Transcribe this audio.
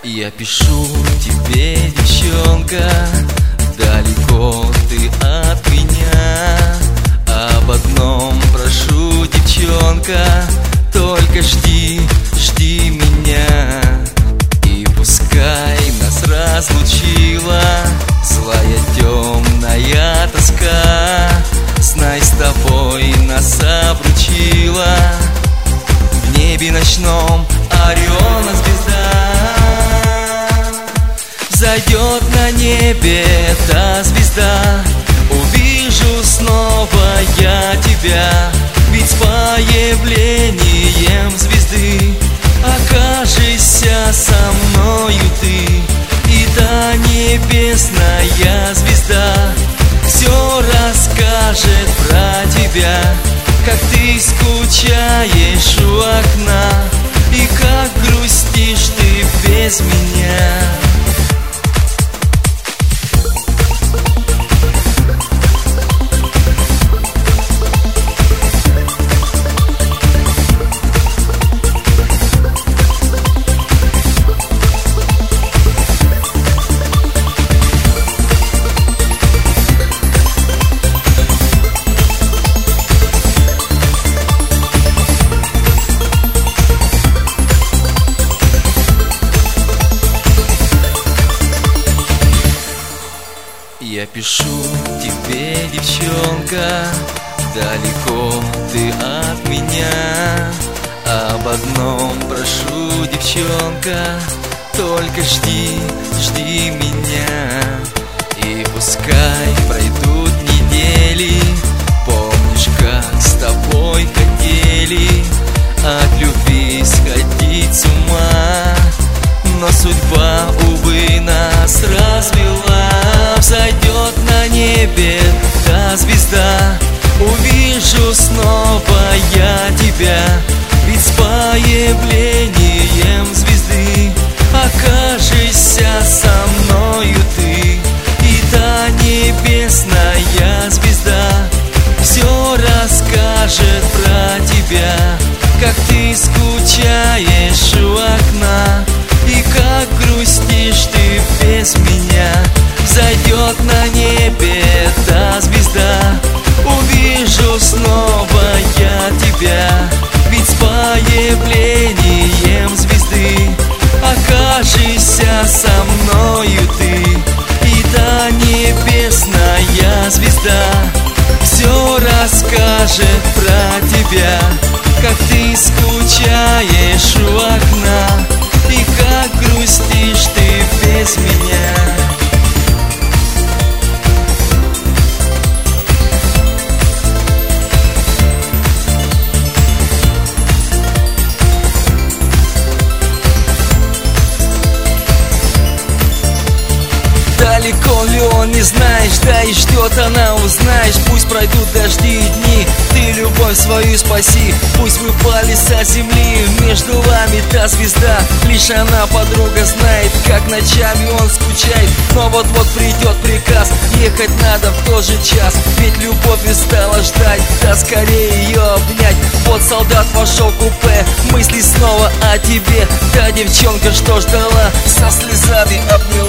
Я пишу тебе, девчонка, далеко ты от меня. Об одном прошу, девчонка, только жди, жди меня. И пускай нас разлучила злая темная тоска, знай, с тобой нас обручила в небе ночном Ориона звезда. Взойдет на небе та звезда, увижу снова я тебя. Ведь с появлением звезды окажешься со мною ты. И та небесная звезда все расскажет про тебя, как ты скучаешь у окна и как грустишь ты без меня. Я пишу тебе, девчонка, далеко ты от меня. Об одном прошу, девчонка, только жди, жди меня. И пускай пройдут недели, помнишь, как с тобой хотели от любви сходить с ума. Но судьба, увы, нас развела. Взойдет на небе та звезда, увижу снова я тебя. Ведь с появлением звезды окажешься со мною ты. И та небесная звезда все расскажет про тебя, как ты скучаешь у окна и как грустишь ты без меня. Взойдет на небе та звезда, увижу снова я тебя. Ведь с появлением звезды окажешься со мною ты. И та небесная звезда все расскажет про тебя, как ты скучаешь у окна и как грустишь ты без меня. Далеко ли он, не знаешь, да и ждет она, узнаешь. Пусть пройдут дожди и дни, ты любовь свою спаси. Пусть выпали со земли, между вами та звезда. Лишь она, подруга, знает, как ночами он скучает. Но вот-вот придет приказ, ехать надо в тот же час. Ведь любовь и стала ждать, да скорее ее обнять. Вот солдат вошел в купе, мысли снова о тебе. Та девчонка, что ждала, со слезами обняла.